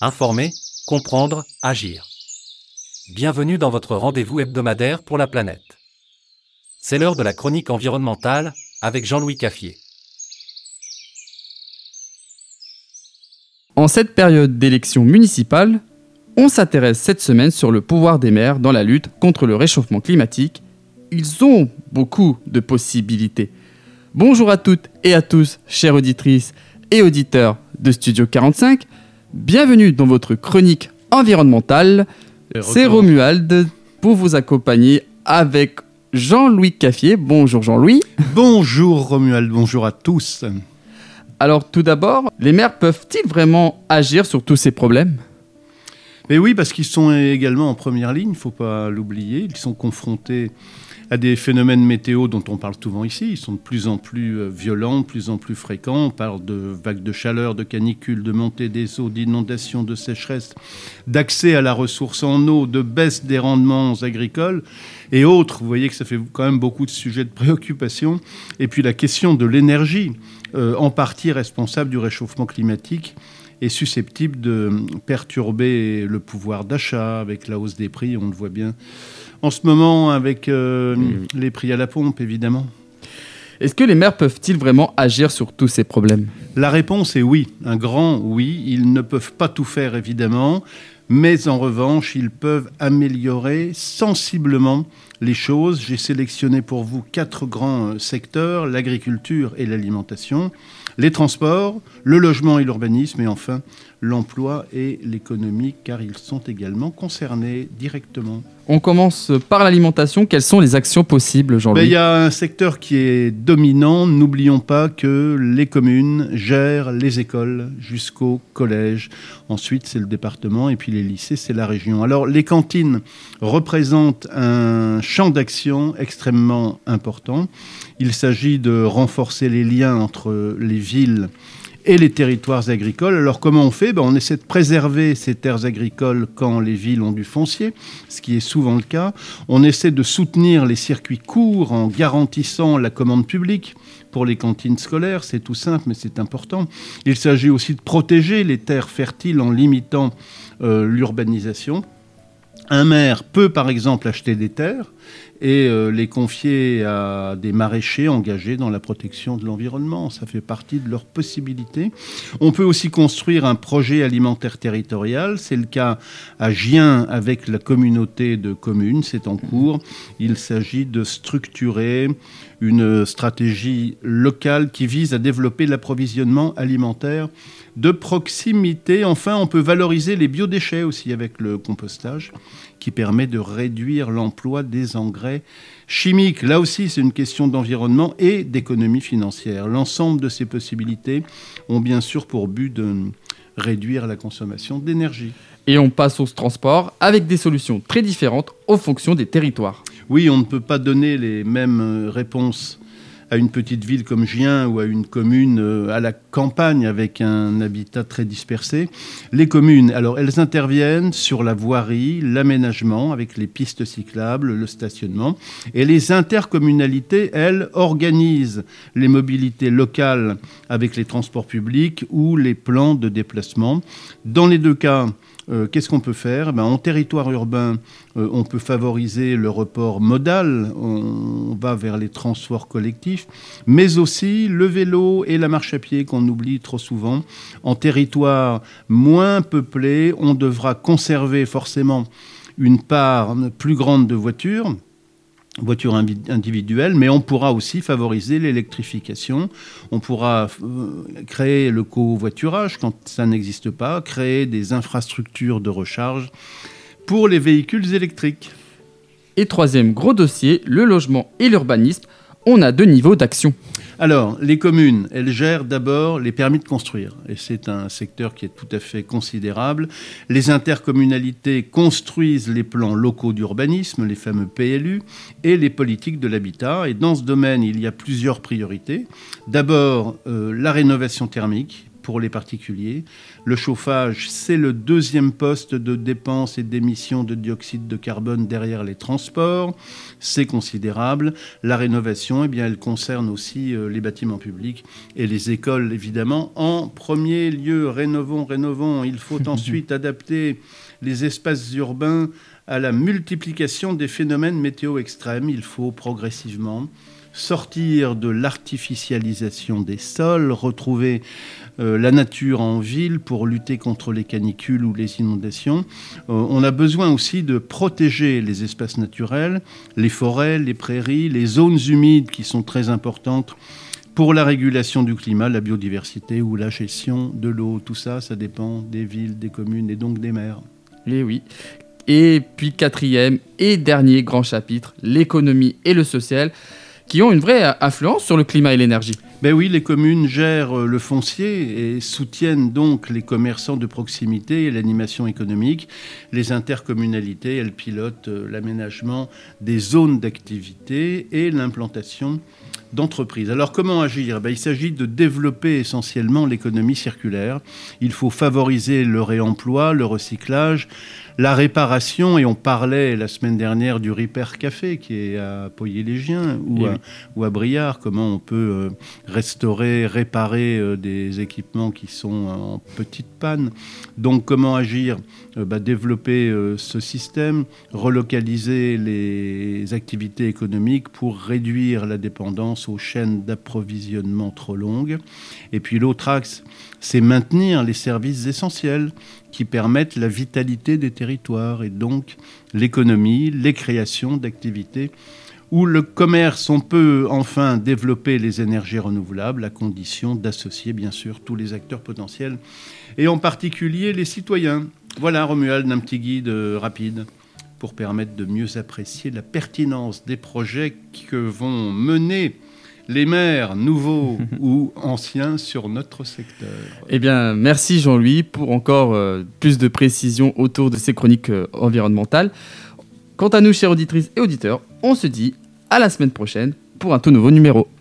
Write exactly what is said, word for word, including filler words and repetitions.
Informer, comprendre, agir. Bienvenue dans votre rendez-vous hebdomadaire pour la planète. C'est l'heure de la chronique environnementale avec Jean-Louis Caffier. En cette période d'élections municipales, on s'intéresse cette semaine sur le pouvoir des maires dans la lutte contre le réchauffement climatique. Ils ont beaucoup de possibilités. Bonjour à toutes et à tous, chères auditrices et auditeurs de Studio quarante-cinq. Bienvenue dans votre chronique environnementale. C'est Romuald pour vous accompagner avec Jean-Louis Caffier. Bonjour Jean-Louis. Bonjour Romuald, bonjour à tous. Alors tout d'abord, les maires peuvent-ils vraiment agir sur tous ces problèmes ? Mais oui, parce qu'ils sont également en première ligne, il ne faut pas l'oublier. Ils sont confrontés à des phénomènes météo dont on parle souvent ici. Ils sont de plus en plus violents, de plus en plus fréquents. On parle de vagues de chaleur, de canicules, de montée des eaux, d'inondations, de sécheresse, d'accès à la ressource en eau, de baisse des rendements agricoles et autres. Vous voyez que ça fait quand même beaucoup de sujets de préoccupation. Et puis la question de l'énergie, euh, en partie responsable du réchauffement climatique, est susceptible de perturber le pouvoir d'achat avec la hausse des prix. On le voit bien en ce moment avec euh, mmh. les prix à la pompe, évidemment. Est-ce que les maires peuvent-ils vraiment agir sur tous ces problèmes ? La réponse est oui, un grand oui. Ils ne peuvent pas tout faire, évidemment, mais en revanche, ils peuvent améliorer sensiblement les choses. J'ai sélectionné pour vous quatre grands secteurs, l'agriculture et l'alimentation, les transports, le logement et l'urbanisme, et enfin l'emploi et l'économie, car ils sont également concernés directement. On commence par l'alimentation. Quelles sont les actions possibles, Jean-Louis ? Ben, il y a un secteur qui est dominant. N'oublions pas que les communes gèrent les écoles jusqu'au collège. Ensuite, c'est le département, et puis les lycées, c'est la région. Alors, les cantines représentent un champ d'action extrêmement important. Il s'agit de renforcer les liens entre les villes et les territoires agricoles. Alors comment on fait ? Ben, on essaie de préserver ces terres agricoles quand les villes ont du foncier, ce qui est souvent le cas. On essaie de soutenir les circuits courts en garantissant la commande publique pour les cantines scolaires. C'est tout simple, mais c'est important. Il s'agit aussi de protéger les terres fertiles en limitant euh, l'urbanisation. Un maire peut par exemple acheter des terres et euh, les confier à des maraîchers engagés dans la protection de l'environnement. Ça fait partie de leurs possibilités. On peut aussi construire un projet alimentaire territorial. C'est le cas à Gien avec la communauté de communes. C'est en cours. Il s'agit de structurer une stratégie locale qui vise à développer l'approvisionnement alimentaire de proximité. Enfin, on peut valoriser les biodéchets aussi avec le compostage, qui permet de réduire l'emploi des engrais chimiques. Là aussi, c'est une question d'environnement et d'économie financière. L'ensemble de ces possibilités ont bien sûr pour but de réduire la consommation d'énergie. Et on passe au transport avec des solutions très différentes en fonction des territoires. Oui, on ne peut pas donner les mêmes réponses à une petite ville comme Gien ou à une commune à la campagne avec un habitat très dispersé. Les communes, alors elles interviennent sur la voirie, l'aménagement avec les pistes cyclables, le stationnement. Et les intercommunalités, elles, organisent les mobilités locales avec les transports publics ou les plans de déplacement. Dans les deux cas, Euh, qu'est-ce qu'on peut faire ? Ben, en territoire urbain, euh, on peut favoriser le report modal, on, on va vers les transports collectifs, mais aussi le vélo et la marche à pied qu'on oublie trop souvent. En territoire moins peuplé, on devra conserver forcément une part plus grande de voitures, voitures individuelles, mais on pourra aussi favoriser l'électrification. On pourra euh, créer le covoiturage quand ça n'existe pas, créer des infrastructures de recharge pour les véhicules électriques. Et troisième gros dossier, le logement et l'urbanisme. On a deux niveaux d'action. Alors, les communes, elles gèrent d'abord les permis de construire. Et c'est un secteur qui est tout à fait considérable. Les intercommunalités construisent les plans locaux d'urbanisme, les fameux P L U, et les politiques de l'habitat. Et dans ce domaine, il y a plusieurs priorités. D'abord, euh, la rénovation thermique, pour les particuliers. Le chauffage, c'est le deuxième poste de dépenses et d'émissions de dioxyde de carbone derrière les transports. C'est considérable. La rénovation, eh bien, elle concerne aussi euh, les bâtiments publics et les écoles, évidemment. En premier lieu, rénovons, rénovons. Il faut ensuite adapter les espaces urbains à la multiplication des phénomènes météo extrêmes. Il faut progressivement sortir de l'artificialisation des sols, retrouver euh, la nature en ville pour lutter contre les canicules ou les inondations. Euh, on a besoin aussi de protéger les espaces naturels, les forêts, les prairies, les zones humides qui sont très importantes pour la régulation du climat, la biodiversité ou la gestion de l'eau. Tout ça, ça dépend des villes, des communes et donc des maires. Et oui. Et puis quatrième et dernier grand chapitre, l'économie et le social, qui ont une vraie influence sur le climat et l'énergie. Ben oui, les communes gèrent le foncier et soutiennent donc les commerçants de proximité et l'animation économique. Les intercommunalités, elles pilotent l'aménagement des zones d'activité et l'implantation d'entreprises. Alors comment agir ? Ben, il s'agit de développer essentiellement l'économie circulaire. Il faut favoriser le réemploi, le recyclage, la réparation, et on parlait la semaine dernière du Repair Café qui est à Poyer-les-Giens ou, oui. ou à Briard, comment on peut euh, restaurer, réparer euh, des équipements qui sont en petite panne. Donc comment agir ? euh, bah, Développer euh, ce système, relocaliser les activités économiques pour réduire la dépendance aux chaînes d'approvisionnement trop longues. Et puis l'autre axe, c'est maintenir les services essentiels qui permettent la vitalité des territoires et donc l'économie, les créations d'activités où le commerce, on peut enfin développer les énergies renouvelables à condition d'associer bien sûr tous les acteurs potentiels et en particulier les citoyens. Voilà, Romuald, un petit guide rapide pour permettre de mieux apprécier la pertinence des projets que vont mener les maires nouveaux ou anciens sur notre secteur. Eh bien, merci Jean-Louis pour encore euh, plus de précisions autour de ces chroniques euh, environnementales. Quant à nous, chères auditrices et auditeurs, on se dit à la semaine prochaine pour un tout nouveau numéro.